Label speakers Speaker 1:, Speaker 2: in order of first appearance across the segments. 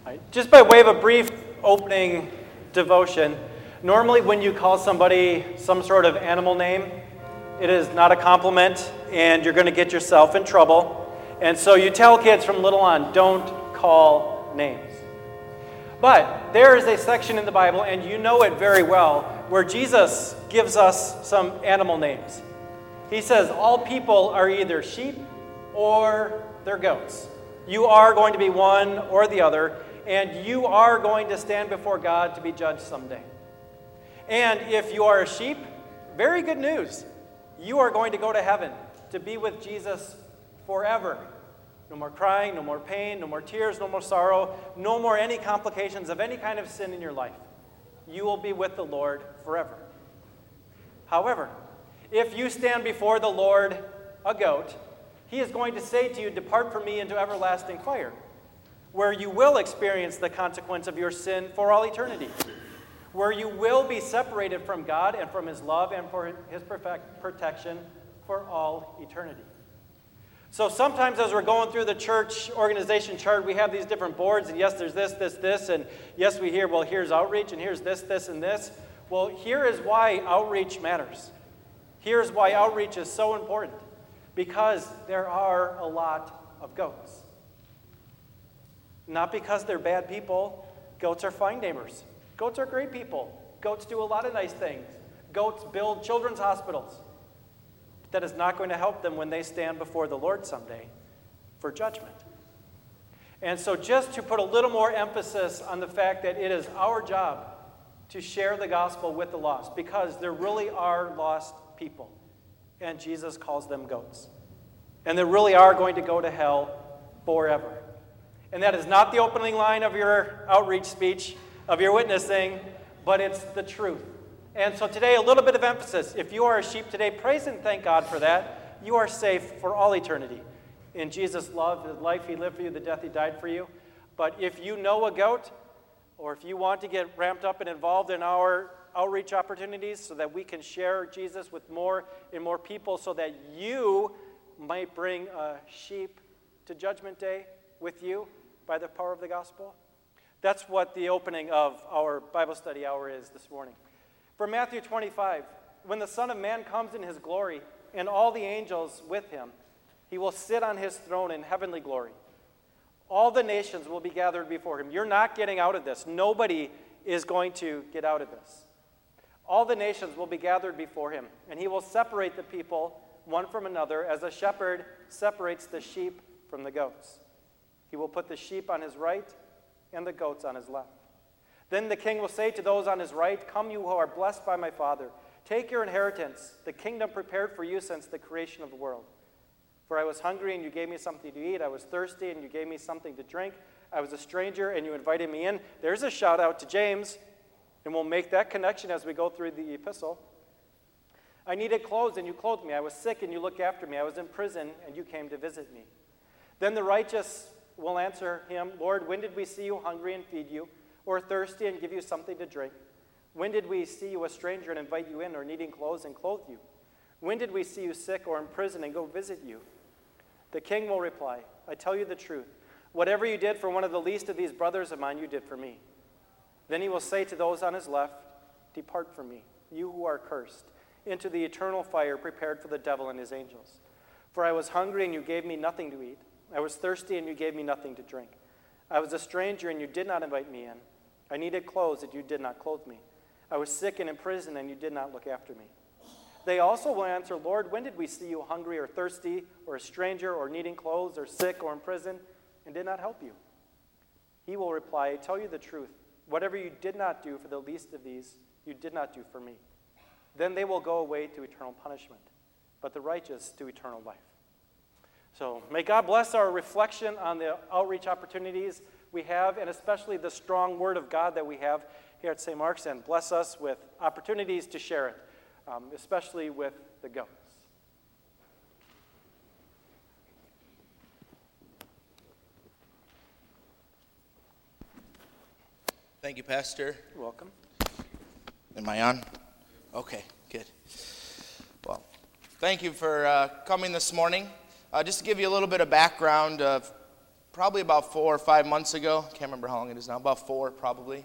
Speaker 1: Just by way of a brief opening devotion, normally when you call somebody some sort of animal name, it is not a compliment and you're going to get yourself in trouble. And so you tell kids from little on, don't call names. But there is a section in the Bible, and you know it very well, where Jesus gives us some animal names. He says all people are either sheep or they're goats. You are going to be one or the other, and you are going to stand before God to be judged someday. And if you are a sheep, very good news. You are going to go to heaven to be with Jesus forever. No more crying, no more pain, no more tears, no more sorrow, no more any complications of any kind of sin in your life. You will be with the Lord forever. However, if you stand before the Lord a goat, He is going to say to you, "Depart from me into everlasting fire," where you will experience the consequence of your sin for all eternity, where you will be separated from God and from His love and for His perfect protection for all eternity. So sometimes as we're going through the church organization chart, we have these different boards, and yes, there's this, and yes, we hear, well, here's outreach, and here's this, and this. Well, here is why outreach matters. Here's why outreach is so important. Because there are a lot of goats. Not because they're bad people. Goats are fine neighbors. Goats are great people. Goats do a lot of nice things. Goats build children's hospitals. But that is not going to help them when they stand before the Lord someday for judgment. And so just to put a little more emphasis on the fact that it is our job to share the gospel with the lost, because there really are lost people. And Jesus calls them goats. And they really are going to go to hell forever. And that is not the opening line of your outreach speech, of your witnessing, but it's the truth. And so today, a little bit of emphasis. If you are a sheep today, praise and thank God for that. You are safe for all eternity. In Jesus' love, the life He lived for you, the death He died for you. But if you know a goat, or if you want to get ramped up and involved in our outreach opportunities so that we can share Jesus with more and more people so that you might bring a sheep to Judgment Day with you by the power of the gospel. That's what the opening of our Bible study hour is this morning. From Matthew 25, when the Son of Man comes in His glory and all the angels with Him, He will sit on His throne in heavenly glory. All the nations will be gathered before Him. You're not getting out of this. Nobody is going to get out of this. All the nations will be gathered before Him, and He will separate the people one from another as a shepherd separates the sheep from the goats. He will put the sheep on His right and the goats on His left. Then the King will say to those on His right, "Come, you who are blessed by my Father. Take your inheritance, the kingdom prepared for you since the creation of the world. For I was hungry, and you gave me something to eat. I was thirsty, and you gave me something to drink. I was a stranger, and you invited me in." There's a shout out to James. And we'll make that connection as we go through the epistle. "I needed clothes, and you clothed me. I was sick, and you looked after me. I was in prison, and you came to visit me." Then the righteous will answer Him, "Lord, when did we see you hungry and feed you, or thirsty and give you something to drink? When did we see you a stranger and invite you in, or needing clothes and clothe you? When did we see you sick or in prison and go visit you?" The King will reply, "I tell you the truth. Whatever you did for one of the least of these brothers of mine, you did for me." Then He will say to those on His left, "Depart from me, you who are cursed, into the eternal fire prepared for the devil and his angels. For I was hungry, and you gave me nothing to eat. I was thirsty, and you gave me nothing to drink. I was a stranger, and you did not invite me in. I needed clothes, and you did not clothe me. I was sick and in prison, and you did not look after me." They also will answer, "Lord, when did we see you hungry or thirsty, or a stranger, or needing clothes, or sick, or in prison, and did not help you?" He will reply, "I tell you the truth. Whatever you did not do for the least of these, you did not do for me." Then they will go away to eternal punishment, but the righteous to eternal life. So may God bless our reflection on the outreach opportunities we have, and especially the strong Word of God that we have here at St. Mark's, and bless us with opportunities to share it, especially with the goats.
Speaker 2: Thank you, Pastor.
Speaker 1: You're welcome.
Speaker 2: Am I on? Okay, good. Well, thank you for coming this morning. Just to give you a little bit of background of probably about 4 or 5 months ago. Can't remember how long it is now. About 4 probably.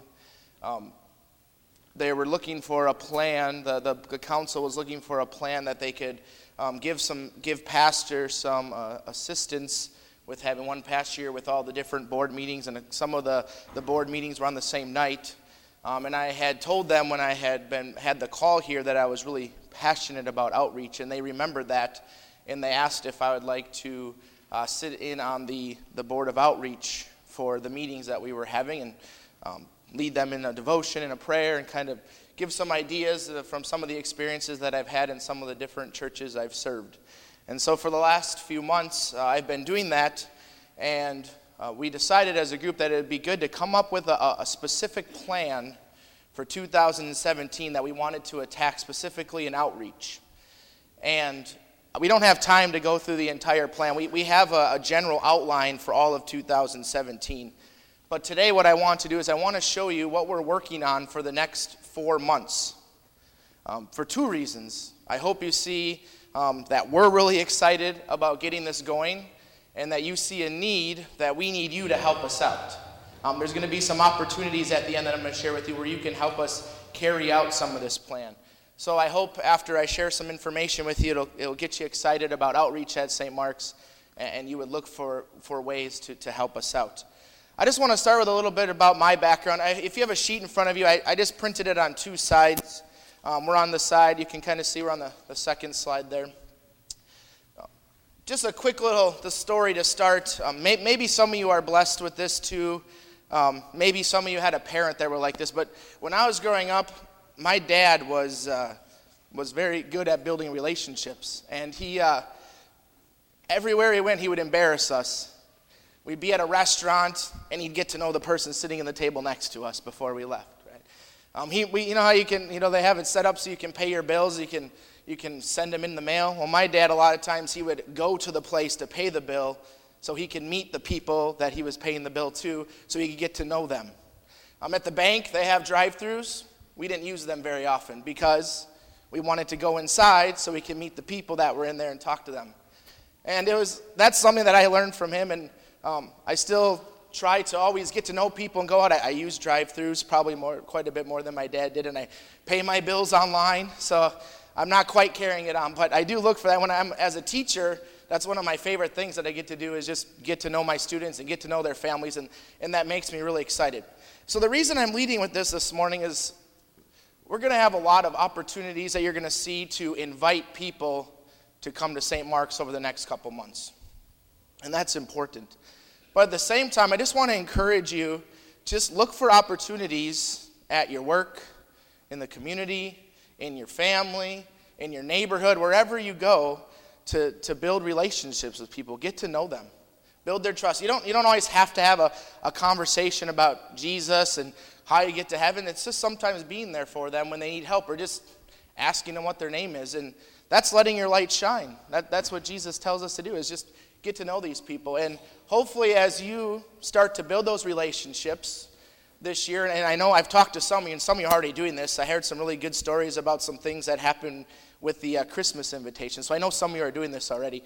Speaker 2: They were looking for a plan. The council was looking for a plan that they could give pastors some assistance with having one past year with all the different board meetings, and some of the board meetings were on the same night. And I had told them when I had the call here that I was really passionate about outreach, and they remembered that, and they asked if I would like to sit in on the board of outreach for the meetings that we were having, and lead them in a devotion and a prayer, and kind of give some ideas from some of the experiences that I've had in some of the different churches I've served. And so for the last few months, I've been doing that, and we decided as a group that it would be good to come up with a specific plan for 2017 that we wanted to attack specifically in outreach. And we don't have time to go through the entire plan. We have a general outline for all of 2017. But today what I want to do is I want to show you what we're working on for the next 4 months. For 2 reasons. I hope you see that we're really excited about getting this going, and that you see a need that we need you to help us out. There's going to be some opportunities at the end that I'm going to share with you where you can help us carry out some of this plan. So I hope after I share some information with you, it'll get you excited about outreach at St. Mark's, and you would look for ways to help us out. I just want to start with a little bit about my background. If you have a sheet in front of you, I just printed it on 2 sides. We're on the side. You can kind of see we're on the second slide there. Just a quick the story to start. Maybe some of you are blessed with this too. Maybe some of you had a parent that were like this. But when I was growing up, my dad was very good at building relationships. And he, everywhere he went, he would embarrass us. We'd be at a restaurant, and he'd get to know the person sitting at the table next to us before we left. You know how you can, they have it set up so you can pay your bills, you can send them in the mail. Well, my dad, a lot of times, he would go to the place to pay the bill so he could meet the people that he was paying the bill to, so he could get to know them. At the bank, they have drive-thrus. We didn't use them very often because we wanted to go inside so we could meet the people that were in there and talk to them. And that's something that I learned from him, and I still try to always get to know people and go out. I use drive-thrus probably quite a bit more than my dad did, and I pay my bills online, so I'm not quite carrying it on. But I do look for that. When I'm as a teacher, that's one of my favorite things that I get to do is just get to know my students and get to know their families, and that makes me really excited. So the reason I'm leading with this morning is we're going to have a lot of opportunities that you're going to see to invite people to come to St. Mark's over the next couple months. And that's important. But at the same time, I just want to encourage you, just look for opportunities at your work, in the community, in your family, in your neighborhood, wherever you go, to build relationships with people. Get to know them. Build their trust. You don't always have to have a conversation about Jesus and how you get to heaven. It's just sometimes being there for them when they need help, or just asking them what their name is. And that's letting your light shine. That's what Jesus tells us to do, is just get to know these people. And hopefully as you start to build those relationships this year, and I know I've talked to some of you, and some of you are already doing this. I heard some really good stories about some things that happened with the Christmas invitation. So I know some of you are doing this already.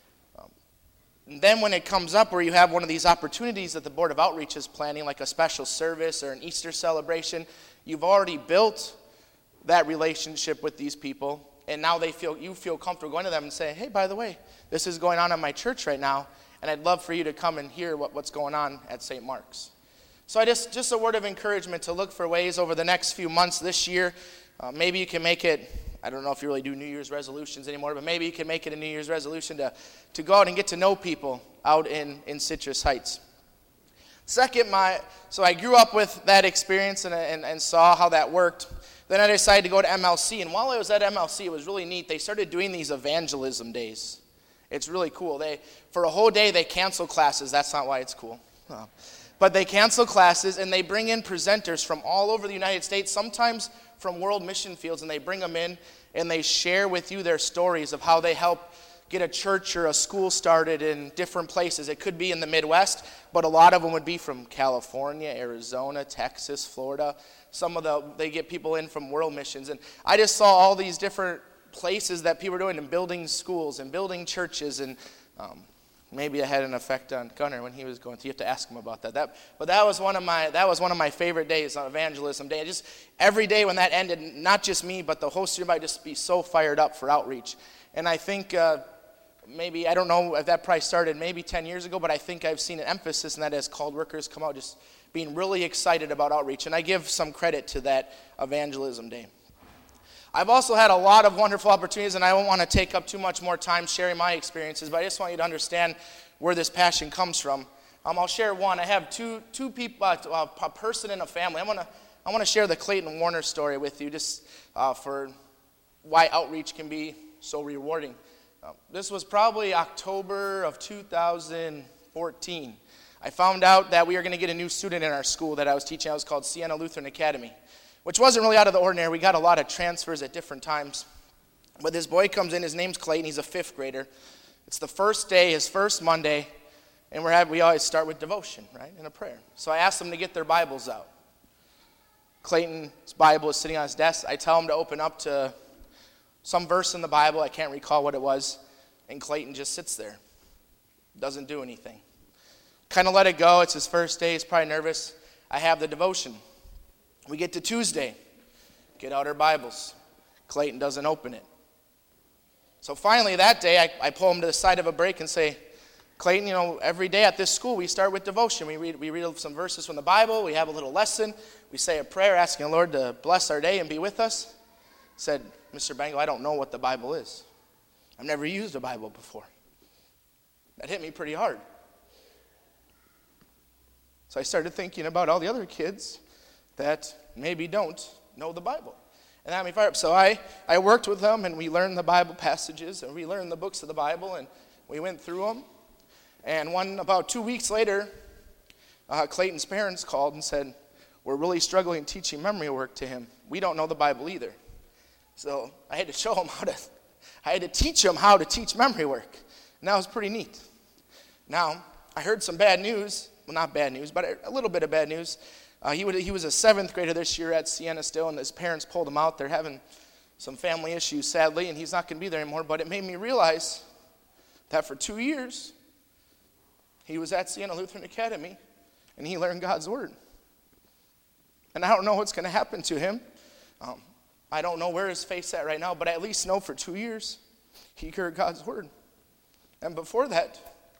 Speaker 2: And then when it comes up where you have one of these opportunities that the Board of Outreach is planning, like a special service or an Easter celebration, you've already built that relationship with these people, and now you feel comfortable going to them and say, hey, by the way, this is going on in my church right now, and I'd love for you to come and hear what's going on at St. Mark's. So just a word of encouragement to look for ways over the next few months this year. Maybe you can make it, I don't know if you really do New Year's resolutions anymore, but maybe you can make it a New Year's resolution to go out and get to know people out in Citrus Heights. Second, so I grew up with that experience and saw how that worked. Then I decided to go to MLC, and while I was at MLC, it was really neat. They started doing these evangelism days. It's really cool. For a whole day, they cancel classes. That's not why it's cool. But they cancel classes, and they bring in presenters from all over the United States, sometimes from world mission fields, and they bring them in, and they share with you their stories of how they help get a church or a school started in different places. It could be in the Midwest, but a lot of them would be from California, Arizona, Texas, Florida. They get people in from world missions. And I just saw all these different places that people were doing, and building schools and building churches and maybe it had an effect on Gunnar when he was going through. You have to ask him about that. But that was one of my favorite days on Evangelism Day. Just every day when that ended, not just me, but the whole student body just be so fired up for outreach. And I think maybe, I don't know if that probably started maybe 10 years ago, but I think I've seen an emphasis in that as called workers come out, just being really excited about outreach. And I give some credit to that Evangelism Day. I've also had a lot of wonderful opportunities, and I don't want to take up too much more time sharing my experiences, but I just want you to understand where this passion comes from. I'll share one. I have two people, a person and a family. I want to share the Clayton Warner story with you, just for why outreach can be so rewarding. This was probably October of 2014. I found out that we were going to get a new student in our school that I was teaching. It was called Siena Lutheran Academy, which wasn't really out of the ordinary. We got a lot of transfers at different times. But this boy comes in, his name's Clayton, he's a 5th grader. It's the first day, his first Monday, and we always start with devotion, right, and a prayer. So I asked them to get their Bibles out. Clayton's Bible is sitting on his desk. I tell him to open up to some verse in the Bible, I can't recall what it was, and Clayton just sits there, doesn't do anything. Kind of let it go, it's his first day, he's probably nervous. I have the devotion. We get to Tuesday, get out our Bibles. Clayton doesn't open it. So finally that day, I pull him to the side of a break and say, Clayton, every day at this school we start with devotion. We read some verses from the Bible, we have a little lesson, we say a prayer asking the Lord to bless our day and be with us. He said, Mr. Bangle, I don't know what the Bible is. I've never used a Bible before. That hit me pretty hard. So I started thinking about all the other kids that maybe don't know the Bible. And that had me fired up. So I worked with them, and we learned the Bible passages, and we learned the books of the Bible, and we went through them. And about 2 weeks later, Clayton's parents called and said, we're really struggling teaching memory work to him. We don't know the Bible either. So I had to show him I had to teach him how to teach memory work. And that was pretty neat. Now, I heard some bad news. Well, not bad news, but a little bit of bad news. He was a 7th grader this year at Siena still, and his parents pulled him out. They're having some family issues, sadly, and he's not going to be there anymore. But it made me realize that for 2 years, he was at Siena Lutheran Academy, and he learned God's Word. And I don't know what's going to happen to him. I don't know where his faith's at right now, but I at least know for 2 years he heard God's Word. And before that,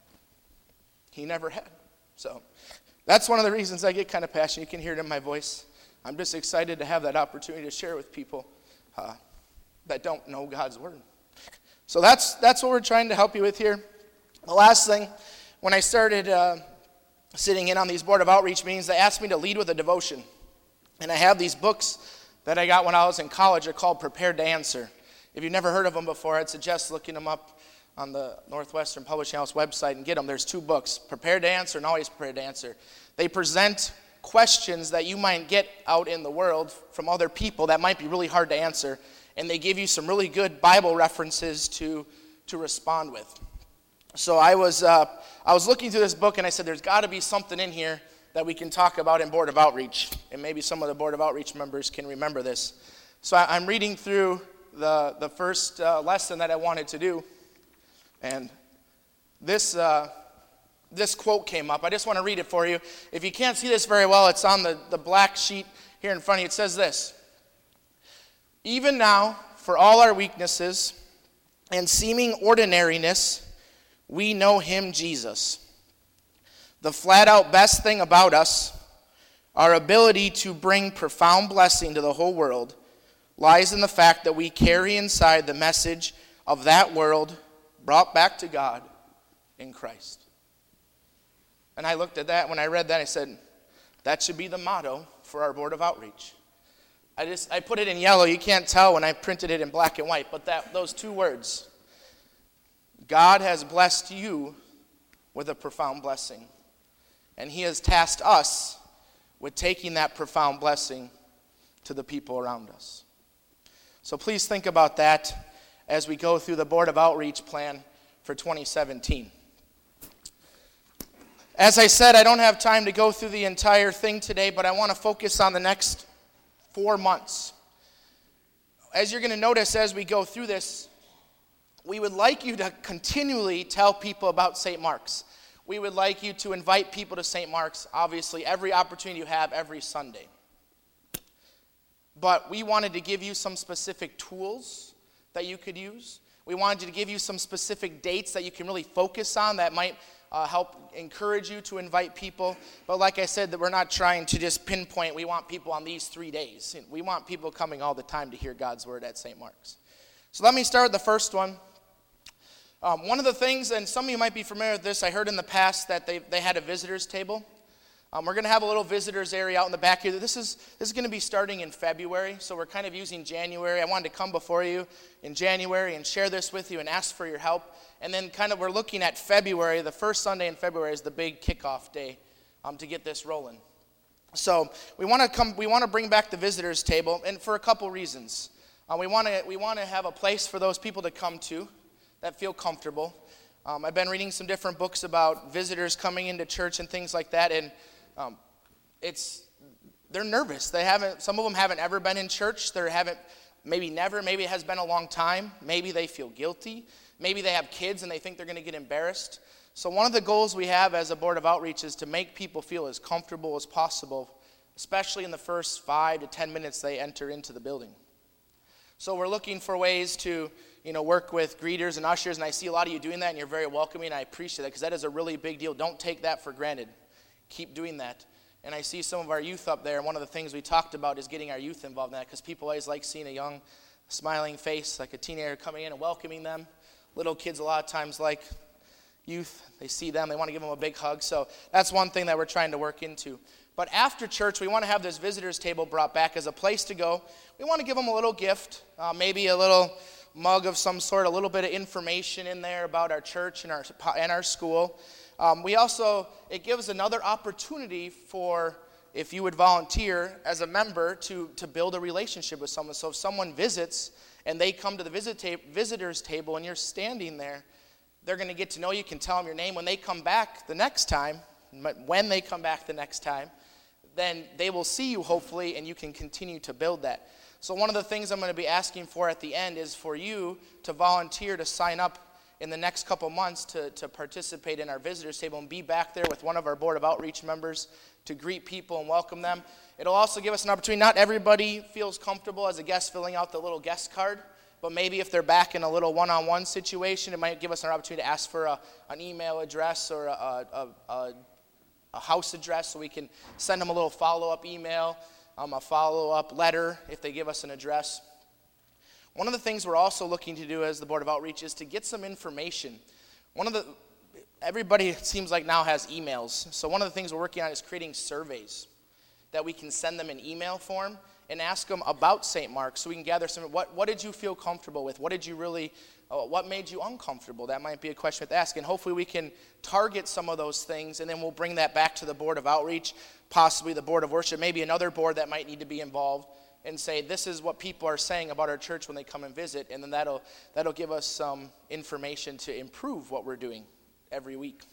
Speaker 2: he never had. So that's one of the reasons I get kind of passionate. You can hear it in my voice. I'm just excited to have that opportunity to share with people that don't know God's Word. So that's what we're trying to help you with here. The last thing, when I started sitting in on these Board of Outreach meetings, they asked me to lead with a devotion. And I have these books that I got when I was in college. They're called Prepared to Answer. If you've never heard of them before, I'd suggest looking them up on the Northwestern Publishing House website and get them. There's 2 books, Prepared to Answer and Always Prepared to Answer. They present questions that you might get out in the world from other people that might be really hard to answer, and they give you some really good Bible references to respond with. So I was looking through this book, and I said, there's got to be something in here that we can talk about in Board of Outreach, and maybe some of the Board of Outreach members can remember this. So I'm reading through the first lesson that I wanted to do, and this quote came up. I just want to read it for you. If you can't see this very well, it's on the black sheet here in front of you. It says this: even now, for all our weaknesses and seeming ordinariness, we know him, Jesus. The flat-out best thing about us, our ability to bring profound blessing to the whole world, lies in the fact that we carry inside the message of that world brought back to God in Christ. And I looked at that, when I read that, I said, that should be the motto for our Board of Outreach. I put it in yellow. You can't tell when I printed it in black and white, but those 2 words. God has blessed you with a profound blessing. And he has tasked us with taking that profound blessing to the people around us. So please think about that as we go through the Board of Outreach plan for 2017. As I said, I don't have time to go through the entire thing today, but I want to focus on the next 4 months. As you're going to notice as we go through this, we would like you to continually tell people about St. Mark's. We would like you to invite people to St. Mark's, obviously, every opportunity you have every Sunday. But we wanted to give you some specific tools that you could use. We wanted to give you some specific dates that you can really focus on that might help encourage you to invite people. But like I said, that we're not trying to just pinpoint, we want people on these 3 days. We want people coming all the time to hear God's word at St. Mark's. So let me start with the first one. One of the things, and some of you might be familiar with this, I heard in the past that they had a visitors table. We're going to have a little visitors area out in the back here. This is going to be starting in February, so we're kind of using January. I wanted to come before you in January and share this with you and ask for your help. And then kind of we're looking at February. The first Sunday in February is the big kickoff day to get this rolling. So we want to bring back the visitors table, and for a couple reasons. We want to have a place for those people to come to that feel comfortable. I've been reading some different books about visitors coming into church and things like that, and they're nervous. Some of them haven't ever been in church. Maybe never. Maybe it has been a long time. Maybe they feel guilty. Maybe they have kids and they think they're going to get embarrassed. So one of the goals we have as a board of outreach is to make people feel as comfortable as possible, especially in the first 5 to 10 minutes they enter into the building. So we're looking for ways to work with greeters and ushers, and I see a lot of you doing that, and you're very welcoming, and I appreciate that because that is a really big deal. Don't take that for granted. Keep doing that. And I see some of our youth up there, and one of the things we talked about is getting our youth involved in that because people always like seeing a young, smiling face, like a teenager coming in and welcoming them. Little kids a lot of times like youth. They see them, they want to give them a big hug. So that's one thing that we're trying to work into. But after church, we want to have this visitors table brought back as a place to go. We want to give them a little gift, maybe a little mug of some sort, a little bit of information in there about our church and our school. It gives another opportunity for, if you would volunteer as a member, to build a relationship with someone. So if someone visits and they come to the visitors table and you're standing there, they're going to get to know you, can tell them your name. When they come back the next time, then they will see you hopefully, and you can continue to build that. So one of the things I'm going to be asking for at the end is for you to volunteer to sign up in the next couple months to participate in our visitors table and be back there with one of our board of outreach members to greet people and welcome them. It'll also give us an opportunity. Not everybody feels comfortable as a guest filling out the little guest card, but maybe if they're back in a little one-on-one situation, it might give us an opportunity to ask for an email address or a house address so we can send them a little follow-up email, a follow-up letter if they give us an address. One of the things we're also looking to do as the Board of Outreach is to get some information. Everybody, it seems like now, has emails. So one of the things we're working on is creating surveys that we can send them in email form and ask them about St. Mark's so we can gather some, what did you feel comfortable with? What made you uncomfortable? That might be a question to ask. And hopefully we can target some of those things, and then we'll bring that back to the Board of Outreach, possibly the Board of Worship, maybe another board that might need to be involved, and say, this is what people are saying about our church when they come and visit, and then that'll give us some information to improve what we're doing every week.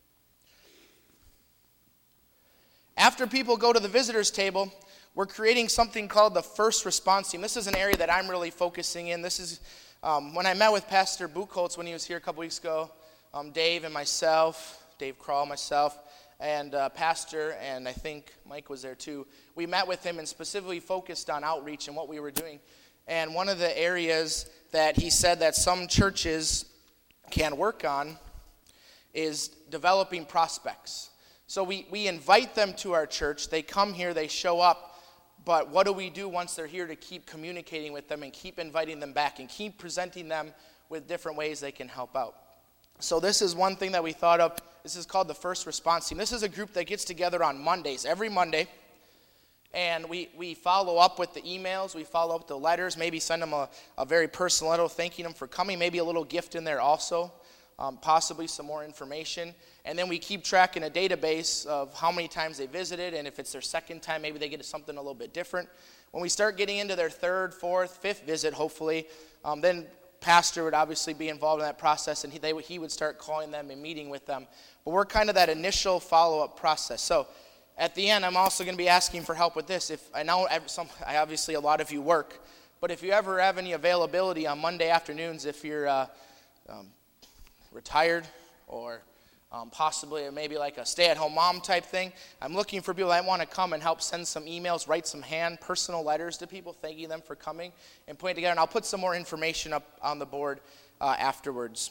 Speaker 2: After people go to the visitors table, we're creating something called the first response team. This is an area that I'm really focusing in. This is when I met with Pastor Buchholz when he was here a couple weeks ago, Dave Krall, myself, and Pastor, and I think Mike was there too. We met with him and specifically focused on outreach and what we were doing. And one of the areas that he said that some churches can work on is developing prospects. So we invite them to our church. They come here, they show up. But what do we do once they're here to keep communicating with them and keep inviting them back and keep presenting them with different ways they can help out? So this is one thing that we thought of. This is called the First Response Team. This is a group that gets together on Mondays, every Monday. And we follow up with the emails. We follow up with the letters. Maybe send them a very personal letter thanking them for coming. Maybe a little gift in there also. Possibly some more information. And then we keep track in a database of how many times they visited, and if it's their second time, maybe they get something a little bit different. When we start getting into their third, fourth, fifth visit, hopefully, then pastor would obviously be involved in that process, and he would start calling them and meeting with them. But we're kind of that initial follow-up process. So at the end, I'm also going to be asking for help with this. I know obviously a lot of you work, but if you ever have any availability on Monday afternoons, if you're retired or possibly maybe like a stay-at-home mom type thing. I'm looking for people that want to come and help send some emails, write some personal letters to people, thanking them for coming and putting it together. And I'll put some more information up on the board afterwards.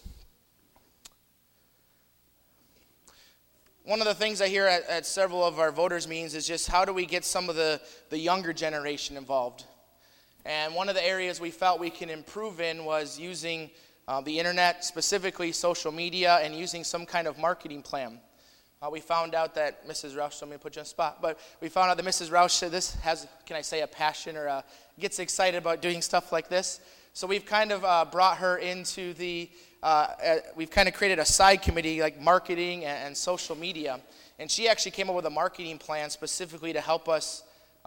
Speaker 2: One of the things I hear at several of our voters' meetings is just how do we get some of the younger generation involved? And one of the areas we felt we can improve in was using the internet, specifically social media, and using some kind of marketing plan. We found out that Mrs. Roush, let me put you on the spot, but we found out that Mrs. Roush has, can I say, a passion or gets excited about doing stuff like this. So we've kind of brought her into we've kind of created a side committee like marketing and social media. And she actually came up with a marketing plan specifically to help us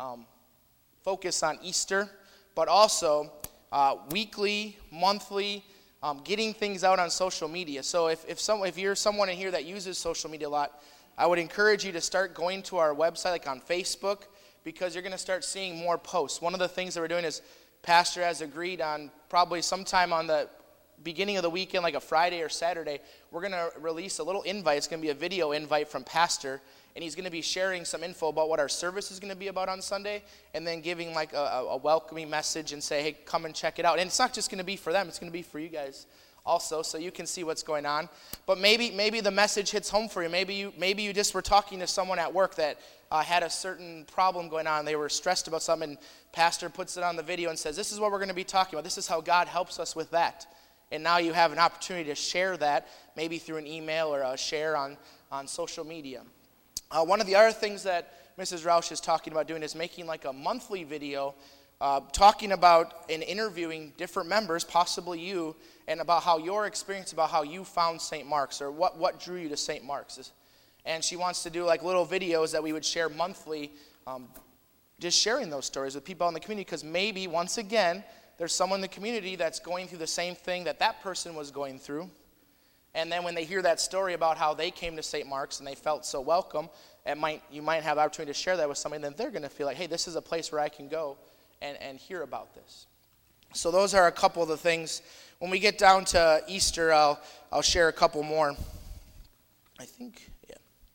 Speaker 2: focus on Easter, but also weekly, monthly, getting things out on social media. So if you're someone in here that uses social media a lot, I would encourage you to start going to our website, like on Facebook, because you're going to start seeing more posts. One of the things that we're doing is Pastor has agreed on probably sometime on the beginning of the weekend, like a Friday or Saturday, we're going to release a little invite. It's going to be a video invite from Pastor, and he's going to be sharing some info about what our service is going to be about on Sunday, and then giving like a welcoming message and say, hey, come and check it out. And it's not just going to be for them, it's going to be for you guys also, so you can see what's going on. But maybe the message hits home for you. Maybe you just were talking to someone at work that had a certain problem going on. They were stressed about something, and Pastor puts it on the video and says, this is what we're going to be talking about. This is how God helps us with that. And now you have an opportunity to share that, maybe through an email or a share on social media. One of the other things that Mrs. Roush is talking about doing is making like a monthly video talking about and interviewing different members, possibly you, and about how your experience, about how you found St. Mark's or what drew you to St. Mark's. And she wants to do like little videos that we would share monthly, just sharing those stories with people in the community, because maybe, once again, there's someone in the community that's going through the same thing that person was going through. And then when they hear that story about how they came to St. Mark's and they felt so welcome, you might have the opportunity to share that with somebody, and then they're going to feel like, hey, this is a place where I can go and hear about this. So those are a couple of the things. When we get down to Easter, I'll share a couple more. I think, yeah.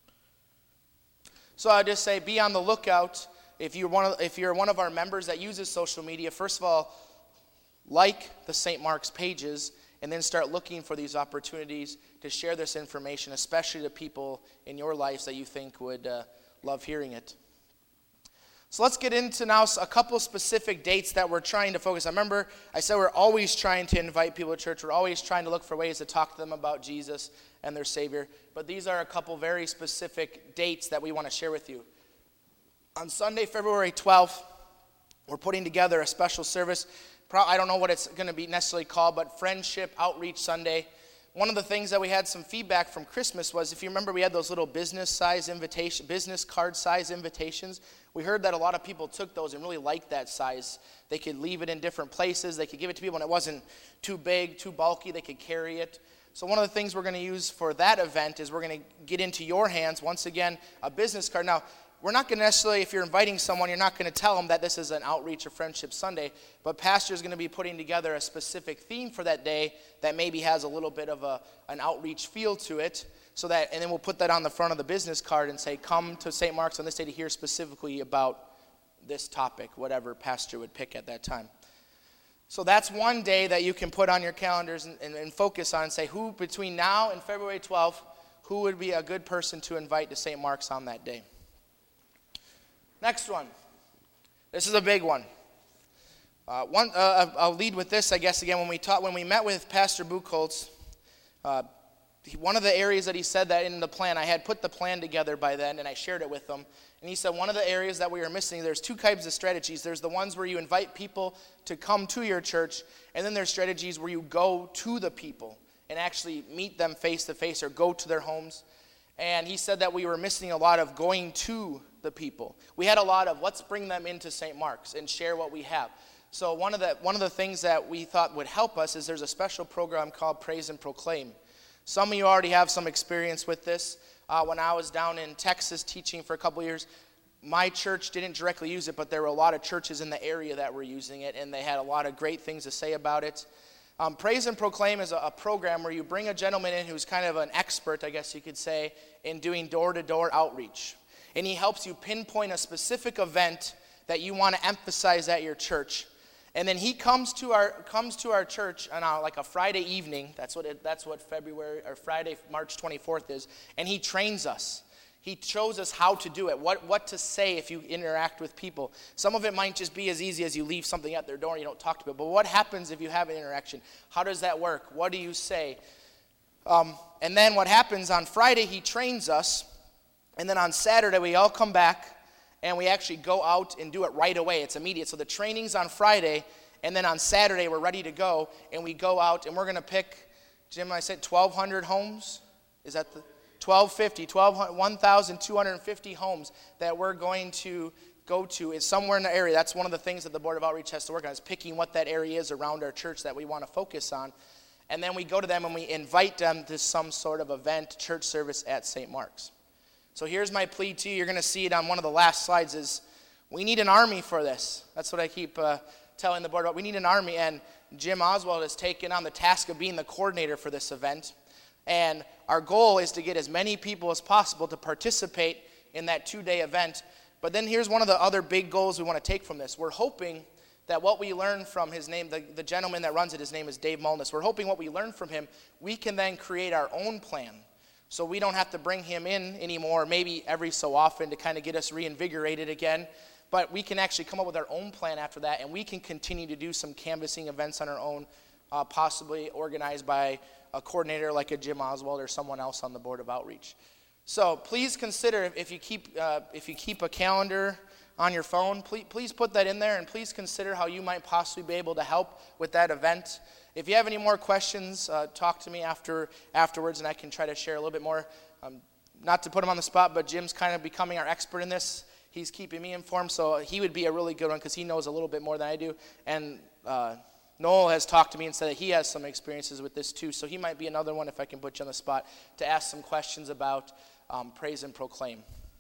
Speaker 2: So I'll just say, be on the lookout. If you're one of our members that uses social media, first of all, like the St. Mark's pages, and then start looking for these opportunities to share this information, especially to people in your lives that you think would love hearing it. So let's get into now a couple specific dates that we're trying to focus on. Remember, I said we're always trying to invite people to church. We're always trying to look for ways to talk to them about Jesus and their Savior. But these are a couple very specific dates that we want to share with you. On Sunday, February 12th, we're putting together a special service. I don't know what it's going to be necessarily called, but Friendship Outreach Sunday. One of the things that we had some feedback from Christmas was, if you remember, we had those little business card size invitations. We heard that a lot of people took those and really liked that size. They could leave it in different places. They could give it to people, and it wasn't too big, too bulky. They could carry it. So one of the things we're going to use for that event is we're going to get into your hands, once again, a business card. Now, we're not going to necessarily, if you're inviting someone, you're not going to tell them that this is an Outreach or Friendship Sunday, but Pastor is going to be putting together a specific theme for that day that maybe has a little bit of an outreach feel to it, and then we'll put that on the front of the business card and say, come to St. Mark's on this day to hear specifically about this topic, whatever Pastor would pick at that time. So that's one day that you can put on your calendars and focus on and say, who between now and February 12th, who would be a good person to invite to St. Mark's on that day? Next one. This is a big one. I'll lead with this, I guess, again. When we met with Pastor Buchholz, one of the areas that he said that in the plan, I had put the plan together by then, and I shared it with him. And he said one of the areas that we were missing, there's two types of strategies. There's the ones where you invite people to come to your church, and then there's strategies where you go to the people and actually meet them face to face or go to their homes. And he said that we were missing a lot of going to the people. We had a lot of let's bring them into St. Mark's and share what we have. So one of the things that we thought would help us is there's a special program called Praise and Proclaim. Some of you already have some experience with this. When I was down in Texas teaching for a couple years, my church didn't directly use it, but there were a lot of churches in the area that were using it, and they had a lot of great things to say about it. Praise and Proclaim is a program where you bring a gentleman in who's kind of an expert, I guess you could say, in doing door-to-door outreach. And he helps you pinpoint a specific event that you want to emphasize at your church. And then he comes to our church on like a Friday evening. That's what Friday, March 24th is. And he trains us. He shows us how to do it, what to say if you interact with people. Some of it might just be as easy as you leave something at their door and you don't talk to people. But what happens if you have an interaction? How does that work? What do you say? And then what happens on Friday, he trains us. And then on Saturday, we all come back and we actually go out and do it right away. It's immediate. So the training's on Friday, and then on Saturday, we're ready to go. And we go out, and we're going to pick, Jim, I said 1,200 homes? Is that the 1,250 homes that we're going to go to is somewhere in the area. That's one of the things that the Board of Outreach has to work on, is picking what that area is around our church that we want to focus on. And then we go to them and we invite them to some sort of event, church service at St. Mark's. So here's my plea to you. You're going to see it on one of the last slides is we need an army for this. That's what I keep telling the board about. We need an army, and Jim Oswald has taken on the task of being the coordinator for this event. And our goal is to get as many people as possible to participate in that 2-day event. But then here's one of the other big goals we want to take from this. We're hoping that what we learn from his name, the gentleman that runs it, his name is Dave Mulness. We're hoping what we learn from him, we can then create our own plan. So we don't have to bring him in anymore, maybe every so often to kind of get us reinvigorated again. But we can actually come up with our own plan after that, and we can continue to do some canvassing events on our own, possibly organized by a coordinator like a Jim Oswald or someone else on the Board of Outreach. So please consider, if you keep a calendar on your phone, please put that in there, and please consider how you might possibly be able to help with that event. If you have any more questions, talk to me afterwards, and I can try to share a little bit more. Not to put him on the spot, but Jim's kind of becoming our expert in this. He's keeping me informed, so he would be a really good one because he knows a little bit more than I do. And Noel has talked to me and said that he has some experiences with this too, so he might be another one, if I can put you on the spot, to ask some questions about Praise and Proclaim.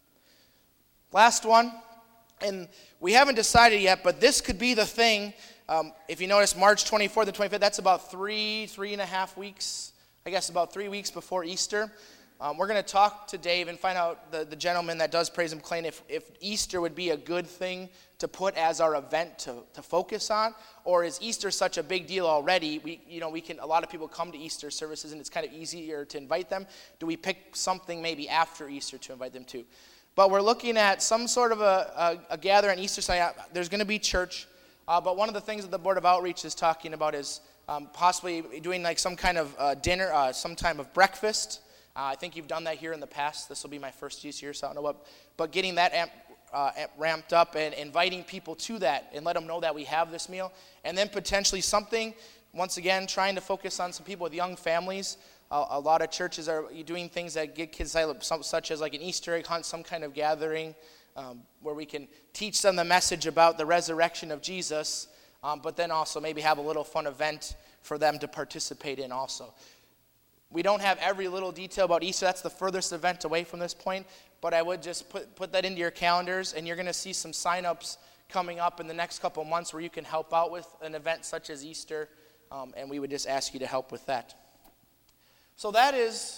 Speaker 2: Last one, and we haven't decided yet, but this could be the thing. If you notice, March 24th and 25th, that's about three and a half weeks, I guess about 3 weeks before Easter. We're going to talk to Dave and find out, the gentleman that does Praise and Proclaim, if Easter would be a good thing to put as our event to focus on, or is Easter such a big deal already? A lot of people come to Easter services and it's kind of easier to invite them. Do we pick something maybe after Easter to invite them to? But we're looking at some sort of a gathering on Easter Sunday. There's going to be church. But one of the things that the Board of Outreach is talking about is possibly doing like some kind of dinner, some type of breakfast. I think you've done that here in the past. This will be my first year, so I don't know what. But getting that ramped up and inviting people to that and let them know that we have this meal. And then potentially something, once again, trying to focus on some people with young families. A lot of churches are doing things that get kids such as like an Easter egg hunt, some kind of gathering. Where we can teach them the message about the resurrection of Jesus, but then also maybe have a little fun event for them to participate in also. We don't have every little detail about Easter. That's the furthest event away from this point, but I would just put that into your calendars, and you're going to see some sign-ups coming up in the next couple months where you can help out with an event such as Easter, and we would just ask you to help with that. So that is...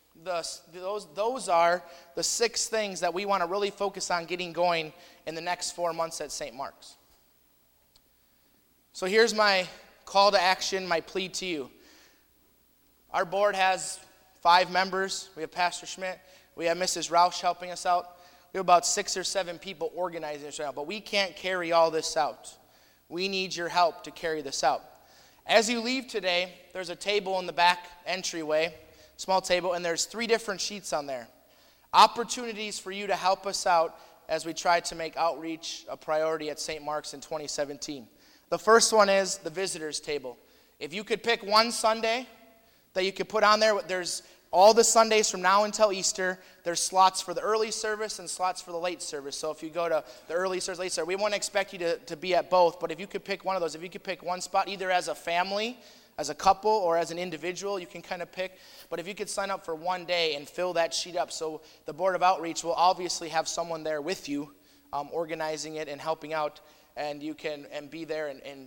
Speaker 2: Those are the 6 things that we want to really focus on getting going in the next 4 months at St. Mark's. So here's my call to action, my plea to you. Our board has 5 members. We have Pastor Schmidt. We have Mrs. Rausch helping us out. We have about 6 or 7 people organizing this right now, but we can't carry all this out. We need your help to carry this out. As you leave today, there's a table in the back entryway, small table, and there's 3 different sheets on there. Opportunities for you to help us out as we try to make outreach a priority at St. Mark's in 2017. The first one is the visitors table. If you could pick one Sunday that you could put on there, there's all the Sundays from now until Easter, there's slots for the early service and slots for the late service. So if you go to the early service, late service, we won't expect you to be at both, but if you could pick one of those, if you could pick one spot, either as a family, as a couple, or as an individual, you can kind of pick. But if you could sign up for one day and fill that sheet up, so the Board of Outreach will obviously have someone there with you, organizing it and helping out, and you can be there and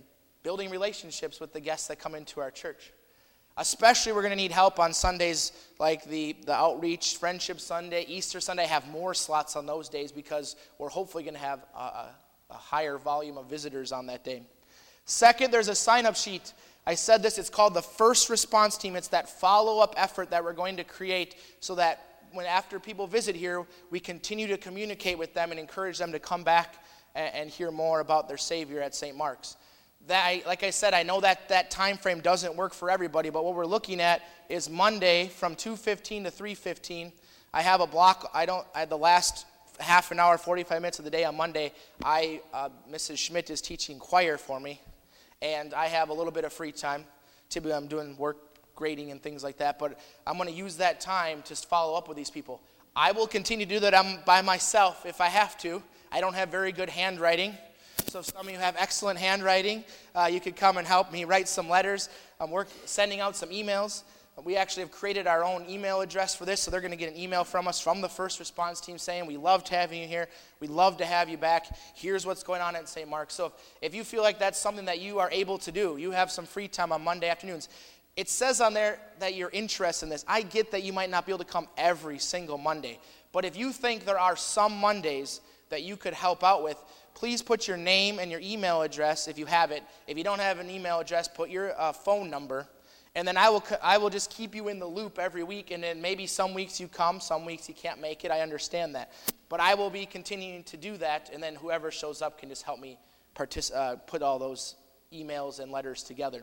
Speaker 2: building relationships with the guests that come into our church. Especially we're going to need help on Sundays like the Outreach, Friendship Sunday, Easter Sunday. Have more slots on those days because we're hopefully going to have a higher volume of visitors on that day. Second, there's a sign-up sheet. I said this, it's called the First Response Team. It's that follow-up effort that we're going to create so that after people visit here, we continue to communicate with them and encourage them to come back and hear more about their Savior at St. Mark's. Like I said, I know that time frame doesn't work for everybody, but what we're looking at is Monday from 2:15 to 3:15. I have a block. The last half an hour, 45 minutes of the day on Monday, Mrs. Schmidt is teaching choir for me, and I have a little bit of free time. Typically, I'm doing work grading and things like that, but I'm going to use that time to follow up with these people. I will continue to do that by myself if I have to. I don't have very good handwriting. So if some of you have excellent handwriting, you could come and help me write some letters. We're sending out some emails. We actually have created our own email address for this, so they're going to get an email from us, from the First Response Team saying, we loved having you here. We'd love to have you back. Here's what's going on at St. Mark's. So if you feel like that's something that you are able to do, you have some free time on Monday afternoons. It says on there that you're interested in this. I get that you might not be able to come every single Monday, but if you think there are some Mondays that you could help out with, please put your name and your email address if you have it. If you don't have an email address, put your phone number, and then I will just keep you in the loop every week, and then maybe some weeks you come, some weeks you can't make it. I understand that. But I will be continuing to do that, and then whoever shows up can just help me put all those emails and letters together.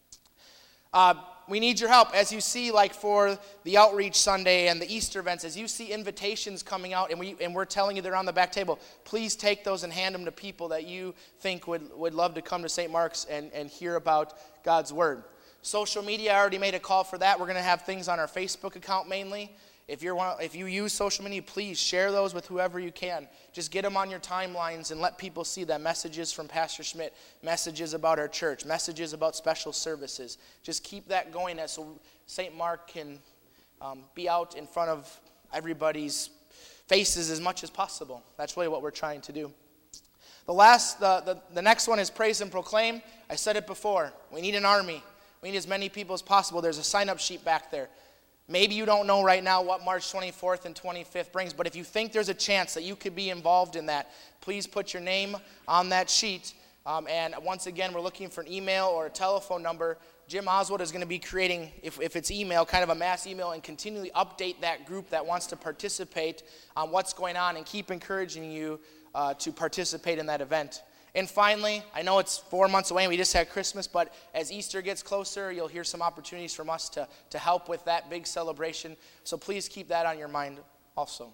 Speaker 2: We need your help. As you see, like for the Outreach Sunday and the Easter events, as you see invitations coming out and we're telling you they're on the back table, please take those and hand them to people that you think would love to come to St. Mark's and hear about God's Word. Social media, I already made a call for that. We're going to have things on our Facebook account mainly. If you use social media, please share those with whoever you can. Just get them on your timelines and let people see that messages from Pastor Schmidt, messages about our church, messages about special services. Just keep that going so St. Mark can be out in front of everybody's faces as much as possible. That's really what we're trying to do. The next one is Praise and Proclaim. I said it before. We need an army. We need as many people as possible. There's a sign-up sheet back there. Maybe you don't know right now what March 24th and 25th brings, but if you think there's a chance that you could be involved in that, please put your name on that sheet. And once again, we're looking for an email or a telephone number. Jim Oswald is going to be creating, if it's email, kind of a mass email, and continually update that group that wants to participate on what's going on and keep encouraging you to participate in that event. And finally, I know it's 4 months away and we just had Christmas, but as Easter gets closer, you'll hear some opportunities from us to help with that big celebration. So please keep that on your mind also.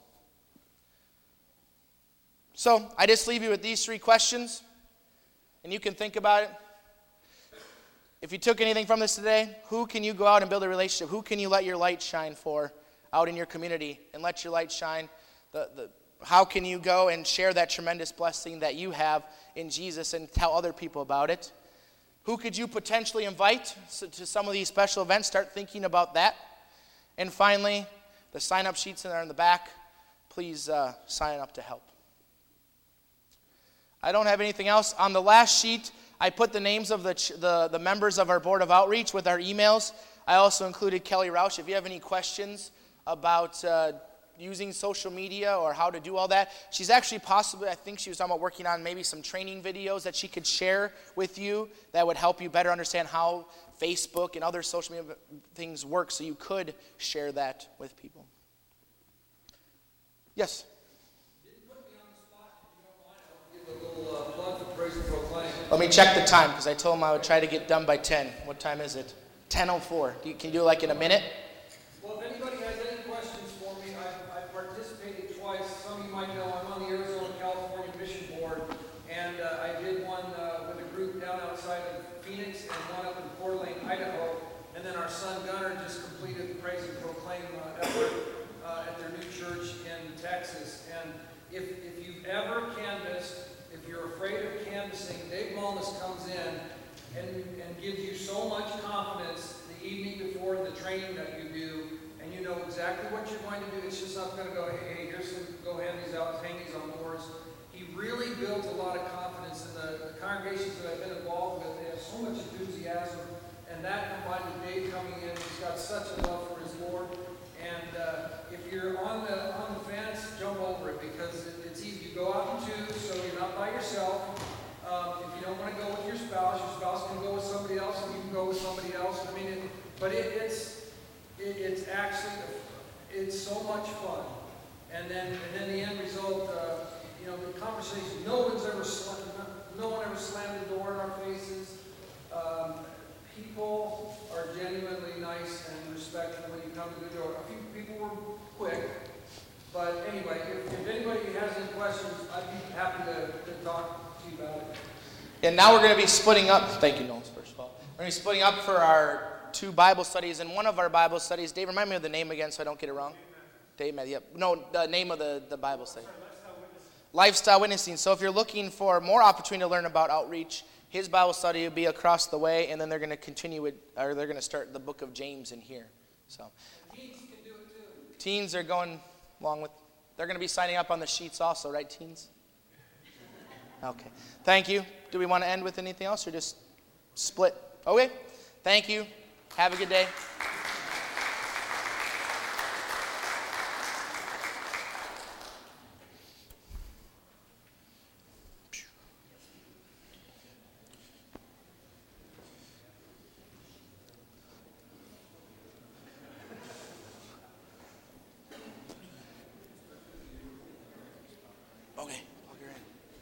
Speaker 2: So I just leave you with these 3 questions, and you can think about it. If you took anything from this today, who can you go out and build a relationship? Who can you let your light shine for out in your community and let your light shine? How can you go and share that tremendous blessing that you have in Jesus and tell other people about it? Who could you potentially invite to some of these special events? Start thinking about that. And finally, the sign-up sheets that are in the back, please sign up to help. I don't have anything else. On the last sheet, I put the names of the members of our Board of Outreach with our emails. I also included Kelly Rausch. If you have any questions about using social media or how to do all that, she's actually I think she was talking about working on maybe some training videos that she could share with you that would help you better understand how Facebook and other social media things work, so you could share that with people. Yes?
Speaker 3: Didn't put me on the spot. If you don't mind, I'll give a little plug for Praise and Proclaim.
Speaker 2: Let me check the time, because I told him I would try to get done by 10. What time is it? 10:04. Can you do it like in a minute?
Speaker 3: Well, if anybody has any questions for me, I've participated twice. Some of you might know I'm on the Arizona-California Mission Board, and I did one with a group down outside of Phoenix and one up in Fort Lane, Idaho. And then our son Gunnar just completed the Praise and Proclaim effort at their new church in Texas. And if you've ever canvassed, if you're afraid of canvassing, Dave Molness comes in and gives you so much confidence the evening before the training that you do, and you know exactly what you're going to do. It's just not going to go, hey, here's some, go hand these out, hang these on doors. He really built a lot of confidence in the congregations that I've been involved with. They have so so much enthusiasm. And that combined with Dave coming in, he's got such a love for his Lord. And if you're on the fence, jump over it, because it's easy. You go out in twos, so you're not by yourself. If you don't want to go with your spouse can go with somebody else, and you can go with somebody else. I mean, it's actually it's so much fun. And then the end result, the conversation. No one ever slammed the door in our faces. People are genuinely nice and respectful when you come to the door. A few people were quick, but anyway, if anybody has any questions, I'd be happy to talk to you about it.
Speaker 2: And now we're going to be splitting up. Thank you, Noel, first of all. We're going to be splitting up for our 2 Bible studies. And one of our Bible studies, Dave, remind me of the name again so I don't get it wrong. Dave, yep. No, the name of the Bible study. Lifestyle Witnessing. So if you're looking for more opportunity to learn about outreach, his Bible study will be across the way, and then they're going to continue it, or they're going to start the book of James in here. So
Speaker 3: Teens can do it too.
Speaker 2: Teens are going along with, they're going to be signing up on the sheets also, right, teens? Okay. Thank you. Do we want to end with anything else or just split? Okay. Thank you. Have a good day. Okay. Plug her in.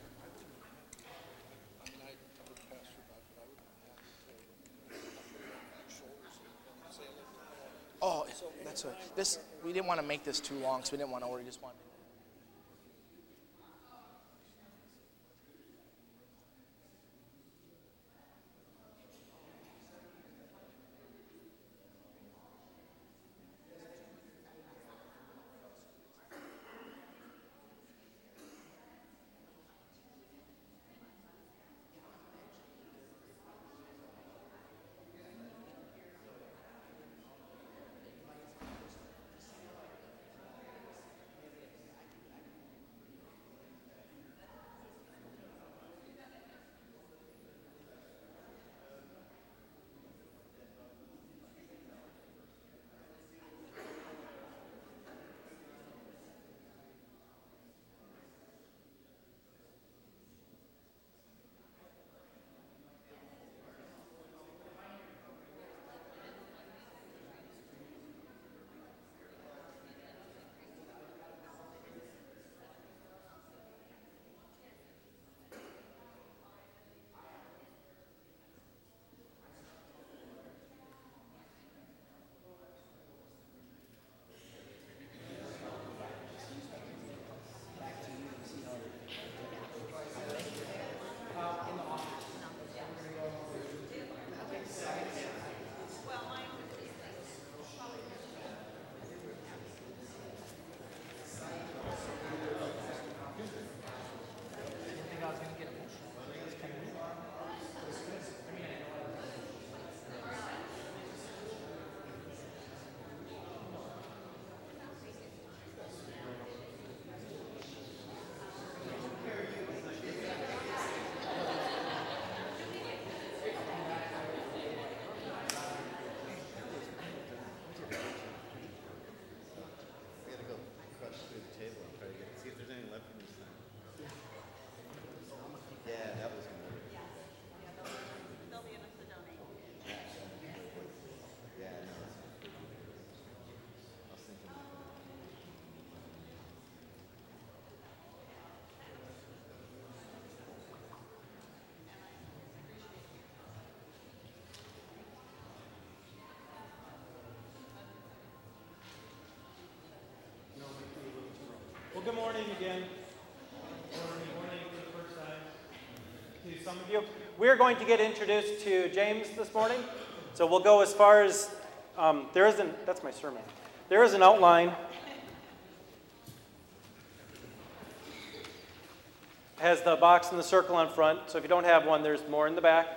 Speaker 2: Oh, that's right. We didn't want to make this too long, so we didn't want to order. Just wanted.
Speaker 1: Well, good morning again. Good morning for the first time to some of you. We're going to get introduced to James this morning. So we'll go as far as, that's my sermon. There is an outline. It has the box and the circle on front. So if you don't have one, there's more in the back.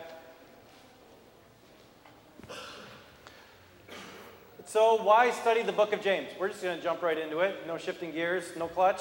Speaker 1: So why study the book of James? We're just going to jump right into it. No shifting gears, no clutch.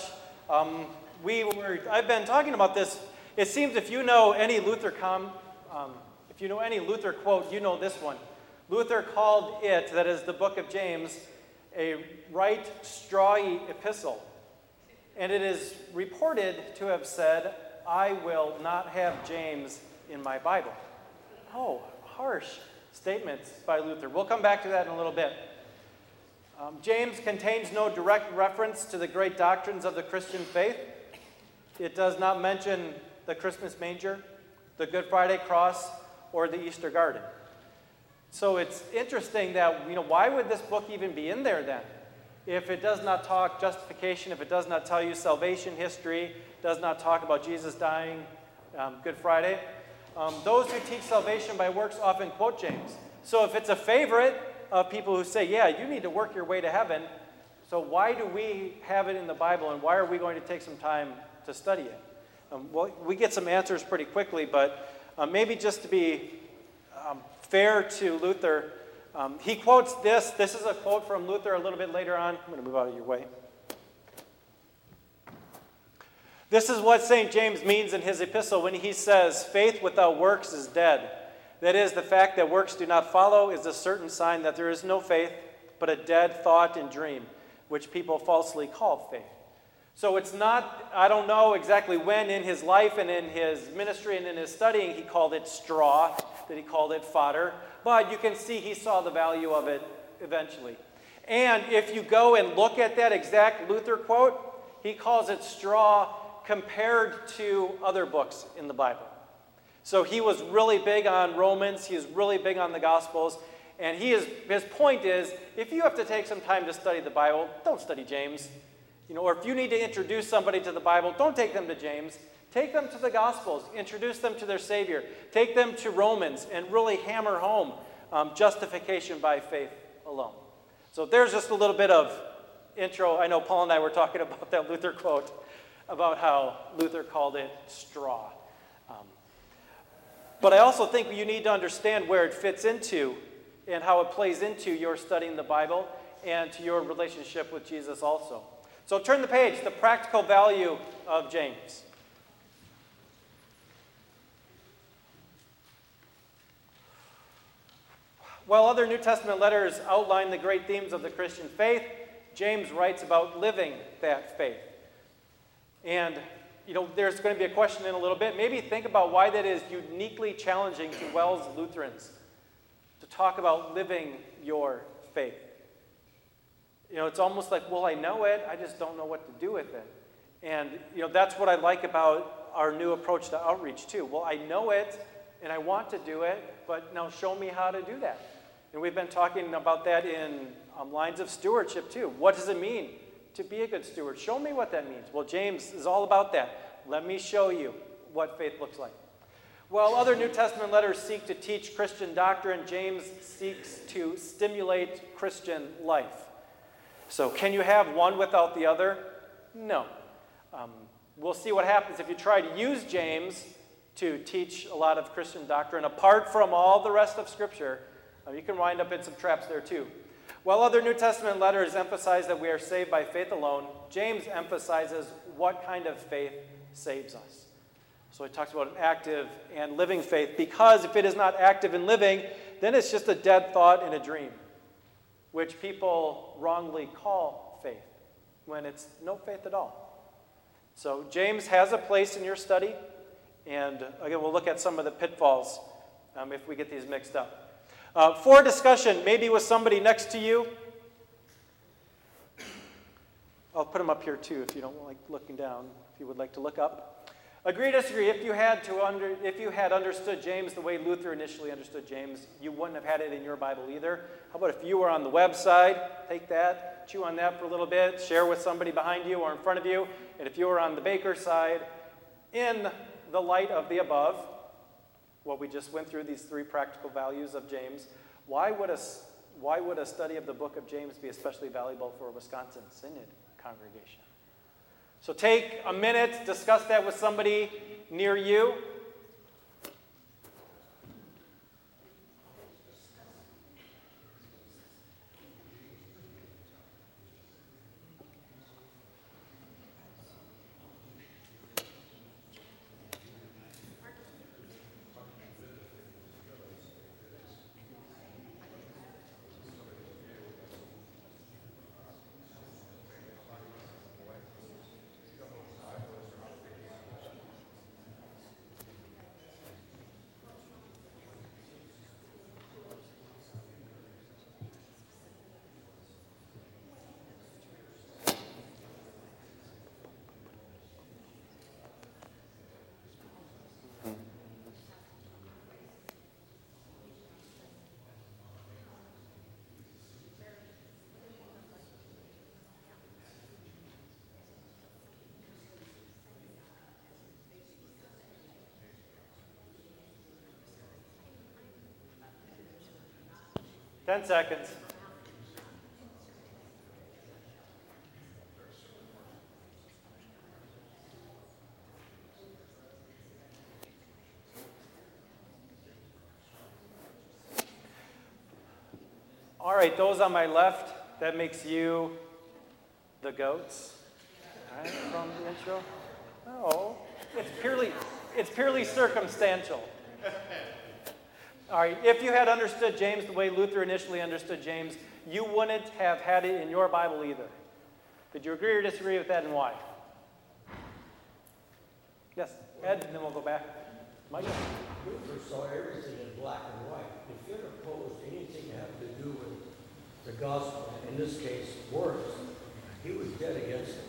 Speaker 1: I've been talking about this. It seems if you know any Luther If you know any Luther quote, you know this one. Luther called it, that is the book of James, a right strawy epistle. And it is reported to have said, I will not have James in my Bible. Oh, harsh statements by Luther. We'll come back to that in a little bit. James contains no direct reference to the great doctrines of the Christian faith. It does not mention the Christmas manger, the Good Friday cross, or the Easter garden. So it's interesting that, why would this book even be in there then? If it does not talk justification, if it does not tell you salvation history, does not talk about Jesus dying, Good Friday. Those who teach salvation by works often quote James. So if it's a favorite of people who say, yeah, you need to work your way to heaven, so why do we have it in the Bible, and why are we going to take some time to study it? Well, we get some answers pretty quickly, but maybe just to be fair to Luther, he quotes this. This is a quote from Luther a little bit later on. I'm going to move out of your way. This is what St. James means in his epistle when he says, faith without works is dead. That is, the fact that works do not follow is a certain sign that there is no faith, but a dead thought and dream, which people falsely call faith. So it's not, I don't know exactly when in his life and in his ministry and in his studying he called it straw, that he called it fodder, but you can see he saw the value of it eventually. And if you go and look at that exact Luther quote, he calls it straw compared to other books in the Bible. So he was really big on Romans, he was really big on the Gospels, and his point is, if you have to take some time to study the Bible, don't study James. Or if you need to introduce somebody to the Bible, don't take them to James. Take them to the Gospels. Introduce them to their Savior. Take them to Romans and really hammer home justification by faith alone. So there's just a little bit of intro. I know Paul and I were talking about that Luther quote, about how Luther called it straw. But I also think you need to understand where it fits into and how it plays into your studying the Bible and to your relationship with Jesus also. So turn the page, the practical value of James. While other New Testament letters outline the great themes of the Christian faith, James writes about living that faith. And, there's going to be a question in a little bit. Maybe think about why that is uniquely challenging to Wells Lutherans to talk about living your faith. It's almost like, well, I know it, I just don't know what to do with it. And, that's what I like about our new approach to outreach, too. Well, I know it, and I want to do it, but now show me how to do that. And we've been talking about that in lines of stewardship, too. What does it mean to be a good steward? Show me what that means. Well, James is all about that. Let me show you what faith looks like. While other New Testament letters seek to teach Christian doctrine, James seeks to stimulate Christian life. So can you have one without the other? No. We'll see what happens if you try to use James to teach a lot of Christian doctrine apart from all the rest of Scripture. You can wind up in some traps there too. While other New Testament letters emphasize that we are saved by faith alone, James emphasizes what kind of faith saves us. So he talks about an active and living faith, because if it is not active and living, then it's just a dead thought and a dream, which people wrongly call faith, when it's no faith at all. So James has a place in your study, and again, we'll look at some of the pitfalls if we get these mixed up. For discussion, maybe with somebody next to you. I'll put them up here too if you don't like looking down, if you would like to look up. Agree, disagree. If you had understood James the way Luther initially understood James, you wouldn't have had it in your Bible either. How about if you were on the website, take that, chew on that for a little bit, share with somebody behind you or in front of you. And if you were on the baker side, in the light of the above, what we just went through, these three practical values of James, why would a study of the book of James be especially valuable for a Wisconsin Synod congregation? So take a minute, discuss that with somebody near you. 10 seconds. All right, those on my left, that makes you the goats. All right, from the intro. Oh, it's purely circumstantial. All right, if you had understood James the way Luther initially understood James, you wouldn't have had it in your Bible either. Did you agree or disagree with that, and why? Yes, Ed, and then we'll go back. Mike?
Speaker 4: Luther saw everything in black and white. If you opposed anything that had to do with the gospel, in this case, works, he was dead against it.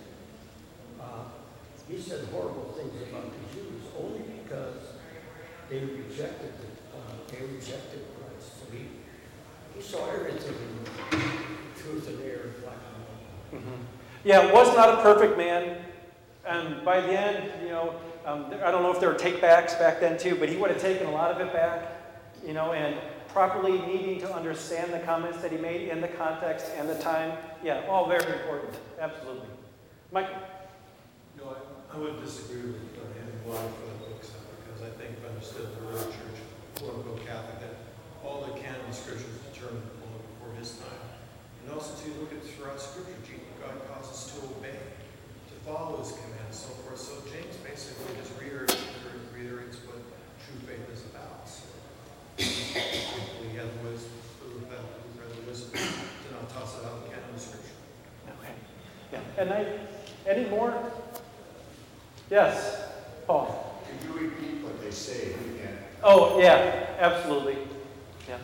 Speaker 4: He said horrible things about the Jews only because they rejected Christ. So he saw everything in truth and error in black and white.
Speaker 1: Mm-hmm. Yeah, was not a perfect man. And by the end, I don't know if there were take-backs back then too, but he would have taken a lot of it back, and properly needing to understand the comments that he made in the context and the time. Yeah, all very important. Absolutely. Mike?
Speaker 5: No, I would disagree with having water for the books because I think if I understood the early church, quote-unquote Catholic, that all the canon of scripture was determined before his time. And also, to look at throughout scripture, God calls us to obey, to follow his commands, so forth. So James basically just reiterates what true faith is about. So we have the wisdom, the wisdom to not toss it out of the canon of scripture.
Speaker 1: Okay. Yeah. And any more? Yes, Paul.
Speaker 6: Could you repeat what they say again?
Speaker 1: Oh, yeah, absolutely. Yeah.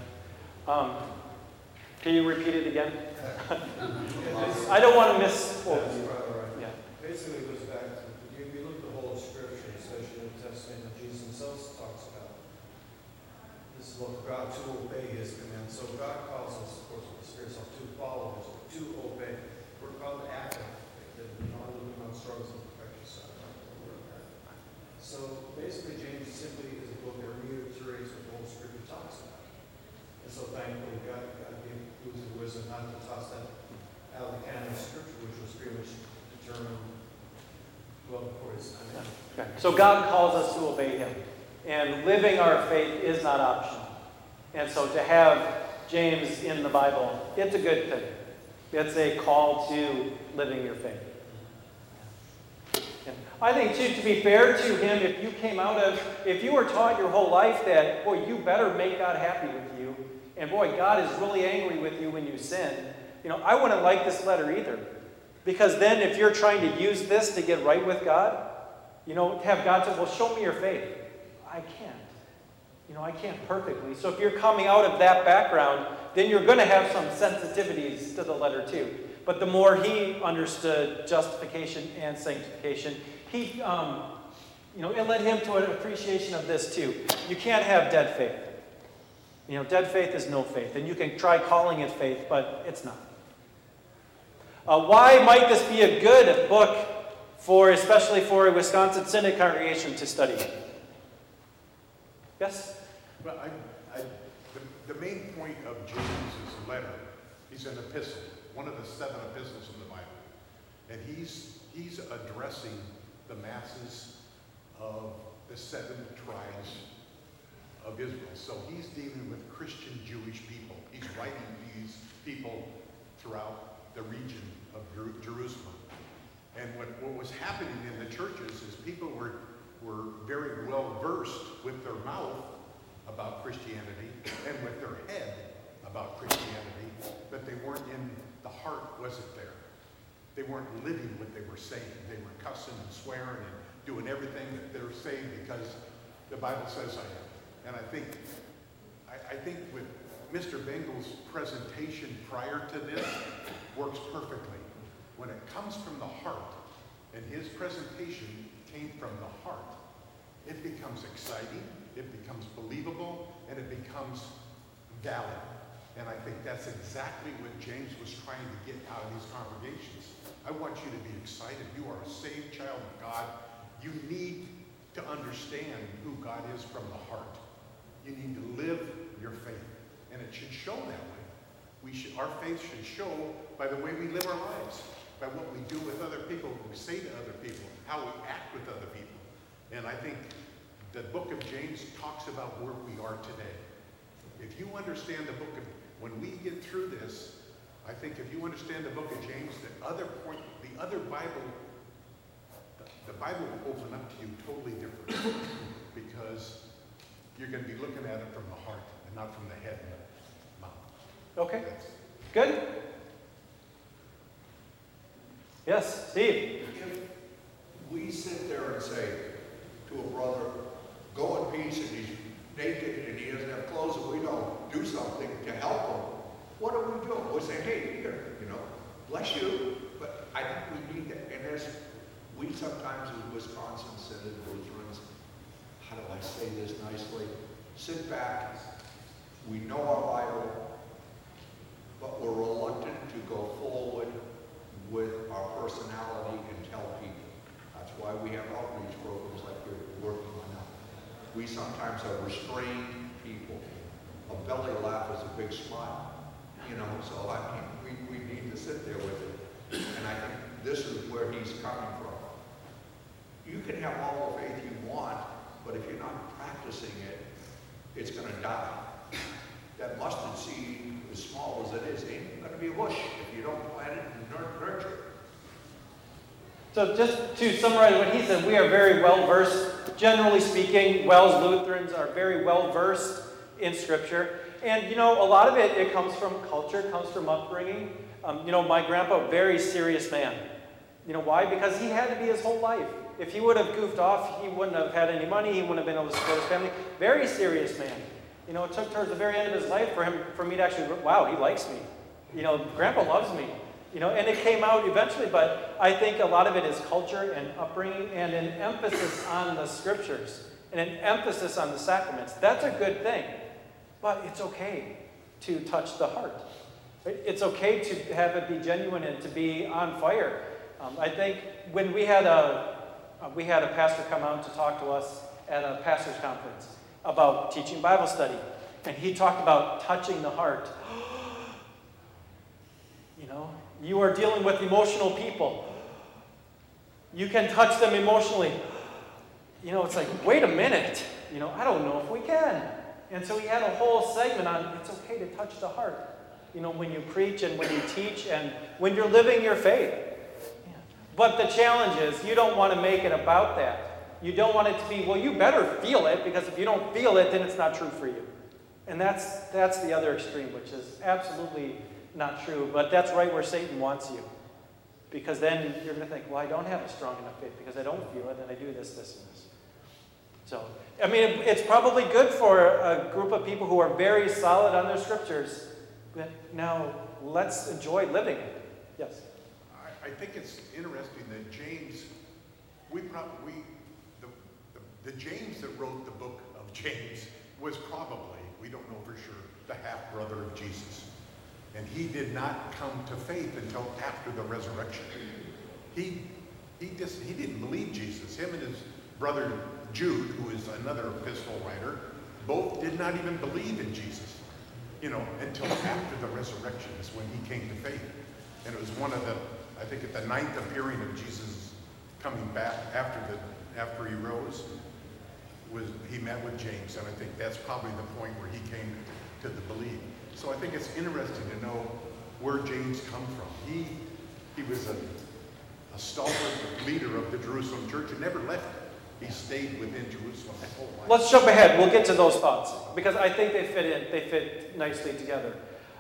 Speaker 1: Can you repeat it again? I don't want to miss.
Speaker 5: That's right.
Speaker 1: Yeah.
Speaker 5: Basically, it goes back to, if you look at the whole of Scripture, especially in the New Testament, that Jesus himself talks about. This is what God, to obey his commands. So God calls us, of course, with the Spirit, to follow his, to obey. We're called to act on it, not living on struggles and perfection. So basically, James simply is a book that reiterates what the whole Scripture talks about. And so thankfully, God gave Luther wisdom not to toss that out of the canon of Scripture, which was pretty much determined well before his time.
Speaker 1: Okay. So God calls us to obey him. And living our faith is not optional. And so to have James in the Bible, it's a good thing. It's a call to living your faith. And I think, too, to be fair to him, if you were taught your whole life that, boy, you better make God happy with you, and boy, God is really angry with you when you sin, I wouldn't like this letter either. Because then if you're trying to use this to get right with God, have God say, well, show me your faith. I can't. I can't perfectly. So if you're coming out of that background, then you're going to have some sensitivities to the letter too. But the more he understood justification and sanctification, it led him to an appreciation of this too. You can't have dead faith. Dead faith is no faith. And you can try calling it faith, but it's not. Why might this be a good book especially for a Wisconsin Synod congregation to study? Yes?
Speaker 6: Well, the main point of James's letter, he's an epistle, one of the 7 epistles in the Bible. And he's addressing the masses of the 7 tribes of Israel. So he's dealing with Christian Jewish people. He's writing to these people throughout the region of Jerusalem. And what was happening in the churches is people were very well versed with their mouth about Christianity and with their head about Christianity, but they weren't the heart wasn't there. They weren't living what they were saying. They were cussing and swearing and doing everything that they were saying because the Bible says I am. And I think with Mr. Bengel's presentation prior to this works perfectly. When it comes from the heart, and his presentation came from the heart, it becomes exciting, it becomes believable, and it becomes valid. And I think that's exactly what James was trying to get out of these congregations. I want you to be excited. You are a saved child of God. You need to understand who God is from the heart. You need to live your faith, and it should show that way. Our faith should show by the way we live our lives, by what we do with other people, what we say to other people, how we act with other people. And I think the book of James talks about where we are today. If you understand the book of, when we get through this, I think if you understand the book of James, the other Bible, the Bible will open up to you totally different because you're going to be looking at it from the heart and not from the head and the mouth.
Speaker 1: Okay, good. Yes, Steve.
Speaker 7: If we sit there and say to a brother, go in peace, and he's naked and he doesn't have clothes, and we don't do something to help him, what do we do? We say, hey, here, bless you. But I think we need that. And as we sometimes in Wisconsin Synod Lutherans, how do I say this nicely? Sit back. We know our Bible, but we're reluctant to go forward with our personality and tell people. That's why we have outreach programs like we're working on now. We sometimes have restrained people. A belly laugh is a big smile. So we need to sit there with it. And I think this is where he's coming from. You can have all the faith you want, but if you're not practicing it, it's going to die. That mustard seed, as small as it is, ain't going to be a bush if you don't plant it and nurture it.
Speaker 1: So just to summarize what he said, we are very well versed. Generally speaking, Wells Lutherans are very well versed in Scripture. And a lot of it comes from culture, comes from upbringing. My grandpa, very serious man. Why? Because he had to be his whole life. If he would have goofed off, he wouldn't have had any money, he wouldn't have been able to support his family. Very serious man. It took towards the very end of his life for me to actually, wow, he likes me. Grandpa loves me. And it came out eventually, but I think a lot of it is culture and upbringing and an emphasis on the Scriptures and an emphasis on the sacraments. That's a good thing, but it's okay to touch the heart. It's okay to have it be genuine and to be on fire. I think when we had a pastor come out to talk to us at a pastor's conference about teaching Bible study, and he talked about touching the heart. You are dealing with emotional people. You can touch them emotionally. It's like, wait a minute. I don't know if we can. And so he had a whole segment on it's okay to touch the heart. When you preach and when you teach and when you're living your faith. Yeah. But the challenge is you don't want to make it about that. You don't want it to be, well, you better feel it, because if you don't feel it, then it's not true for you. And that's the other extreme, which is absolutely not true, but that's right where Satan wants you. Because then you're going to think, well, I don't have a strong enough faith because I don't feel it and I do this, and this. So, it's probably good for a group of people who are very solid on their Scriptures. But now, let's enjoy living it. Yes?
Speaker 6: I think it's interesting that James, the James that wrote the book of James was probably, we don't know for sure, the half-brother of Jesus. And he did not come to faith until after the resurrection. He didn't believe Jesus. Him and his brother Jude, who is another epistle writer, both did not even believe in Jesus. Until after the resurrection is when he came to faith. And it was one of I think at the 9th appearing of Jesus coming back after he rose, he met with James. And I think that's probably the point where he came to the belief. So I think it's interesting to know where James comes from. He was a stalwart leader of the Jerusalem church and never left it. He stayed within Jerusalem his whole life.
Speaker 1: Let's jump ahead. We'll get to those thoughts because I think they fit in. They fit nicely together.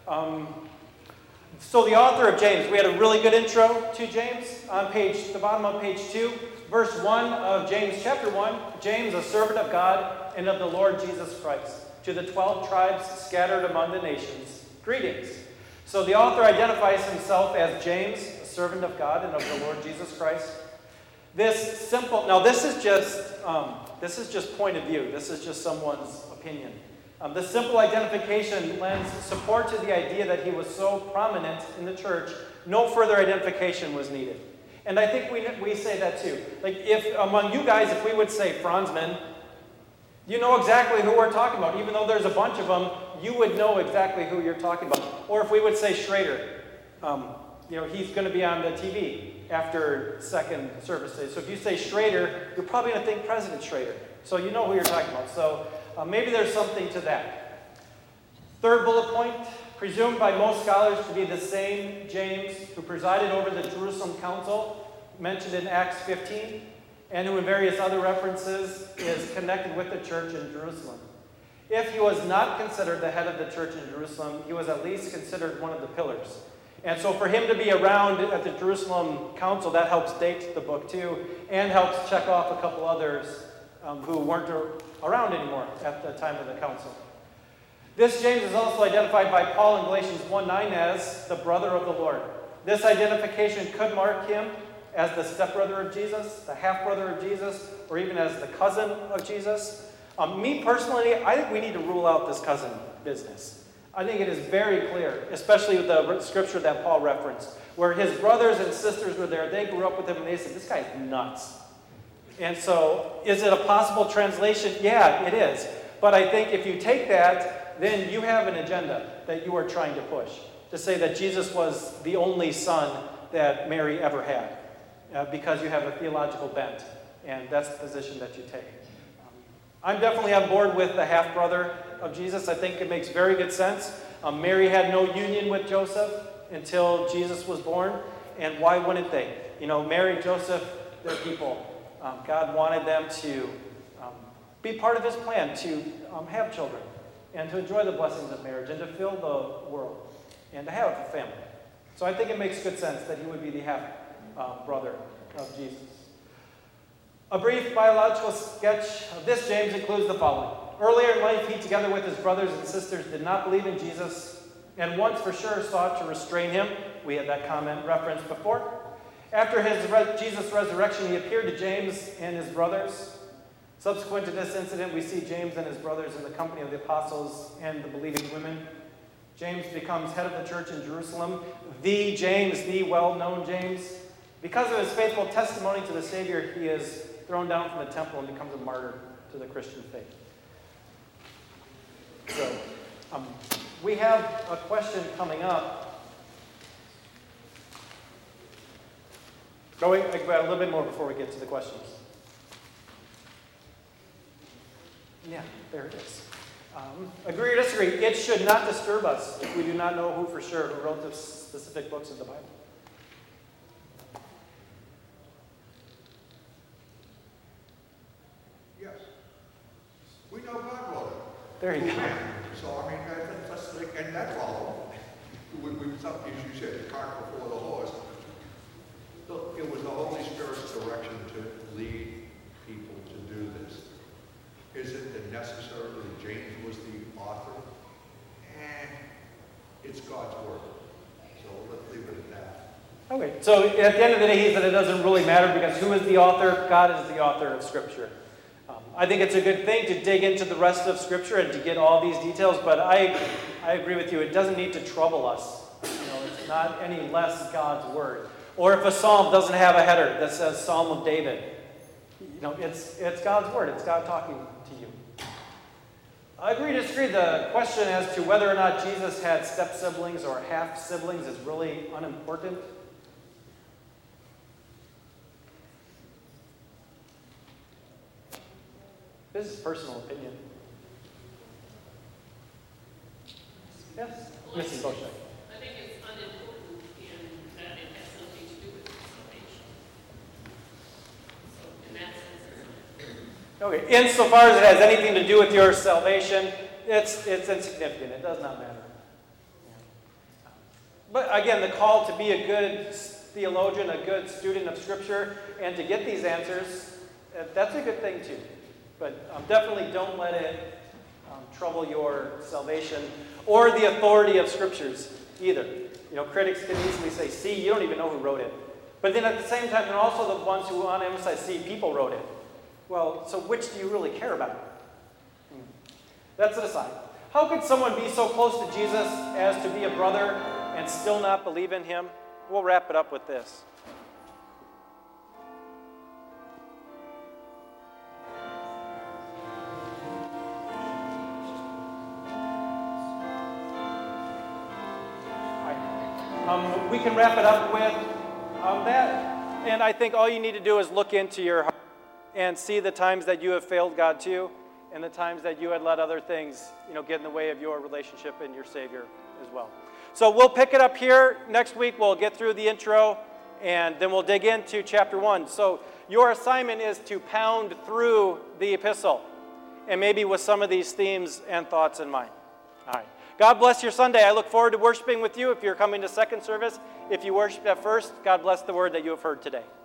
Speaker 1: So the author of James, we had a really good intro to James on the bottom of page 2, verse 1 of James chapter 1. James, a servant of God and of the Lord Jesus Christ, to the 12 tribes scattered among the nations, greetings. So the author identifies himself as James, a servant of God and of the Lord Jesus Christ. This is just point of view. This is just someone's opinion. The simple identification lends support to the idea that he was so prominent in the church, no further identification was needed. And I think we say that too. Like if among you guys, if we would say Franzman, you know exactly who we're talking about. Even though there's a bunch of them, you would know exactly who you're talking about. Or if we would say Schrader, he's going to be on the TV after second service day. So if you say Schrader, you're probably going to think President Schrader. So you know who you're talking about. So maybe there's something to that. Third bullet point, presumed by most scholars to be the same James who presided over the Jerusalem Council, mentioned in Acts 15, and who in various other references is connected with the church in Jerusalem. If he was not considered the head of the church in Jerusalem, he was at least considered one of the pillars. And so for him to be around at the Jerusalem Council, that helps date the book too, and helps check off a couple others who weren't around anymore at the time of the council. This James is also identified by Paul in Galatians 1:9 as the brother of the Lord. This identification could mark him as the stepbrother of Jesus, the half-brother of Jesus, or even as the cousin of Jesus. Me personally, I think we need to rule out this cousin business. I think it is very clear, especially with the scripture that Paul referenced, where his brothers and sisters were there. They grew up with him, and they said, this guy's nuts. And so, is it a possible translation? Yeah, it is. But I think if you take that, then you have an agenda that you are trying to push, to say that Jesus was the only son that Mary ever had, because you have a theological bent, and that's the position that you take. I'm definitely on board with the half-brother of Jesus. I think it makes very good sense. Mary had no union with Joseph until Jesus was born, and why wouldn't they? Mary and Joseph, they're people. God wanted them to be part of his plan, to have children, and to enjoy the blessings of marriage, and to fill the world, and to have a family. So I think it makes good sense that he would be the half-brother of Jesus. A brief biological sketch of this James includes the following. Earlier in life, he, together with his brothers and sisters, did not believe in Jesus, and once for sure sought to restrain him. We had that comment referenced before. After Jesus' resurrection, he appeared to James and his brothers. Subsequent to this incident, we see James and his brothers in the company of the apostles and the believing women. James becomes head of the church in Jerusalem, the James, the well-known James. Because of his faithful testimony to the Savior, he is thrown down from the temple and becomes a martyr to the Christian faith. So, we have a question coming up. I got a little bit more before we get to the questions. Yeah, there it is. Agree or disagree? It should not disturb us if we do not know who for sure who wrote the specific books of the Bible.
Speaker 7: Yes. We know God wrote it.
Speaker 1: There you go.
Speaker 7: So, I think that's and that's all. As you said, the cart before the horse. Look, it was the Holy Spirit's direction to lead people to do this. Is it that necessarily James was the author? It's God's word. So let's leave it at that.
Speaker 1: Okay, so at the end of the day, he said it doesn't really matter because who is the author? God is the author of Scripture. I think it's a good thing to dig into the rest of Scripture and to get all these details, but I agree with you. It doesn't need to trouble us. It's not any less God's word. Or if a psalm doesn't have a header that says Psalm of David, it's God's word. It's God talking to you. I agree to disagree. The question as to whether or not Jesus had step-siblings or half-siblings is really unimportant. This is personal opinion. Yes, Mrs. Boschek.
Speaker 8: I think it's unimportant in that it has something to do with salvation. So in that sense,
Speaker 1: Okay, insofar as it has anything to do with your salvation, it's insignificant. It does not matter. But again, the call to be a good theologian, a good student of Scripture, and to get these answers, that's a good thing too. But definitely don't let it trouble your salvation or the authority of Scriptures either. Critics can easily say, see, you don't even know who wrote it. But then at the same time, they're also the ones who want to emphasize, see, people wrote it. Well, so which do you really care about? That's an aside. How could someone be so close to Jesus as to be a brother and still not believe in him? We'll wrap it up with this. We can wrap it up with that. And I think all you need to do is look into your heart and see the times that you have failed God too, and the times that you had let other things, get in the way of your relationship and your Savior as well. So we'll pick it up here next week. We'll get through the intro, and then we'll dig into chapter 1. So your assignment is to pound through the epistle, and maybe with some of these themes and thoughts in mind. All right. God bless your Sunday. I look forward to worshiping with you if you're coming to second service. If you worshiped at first, God bless the word that you have heard today.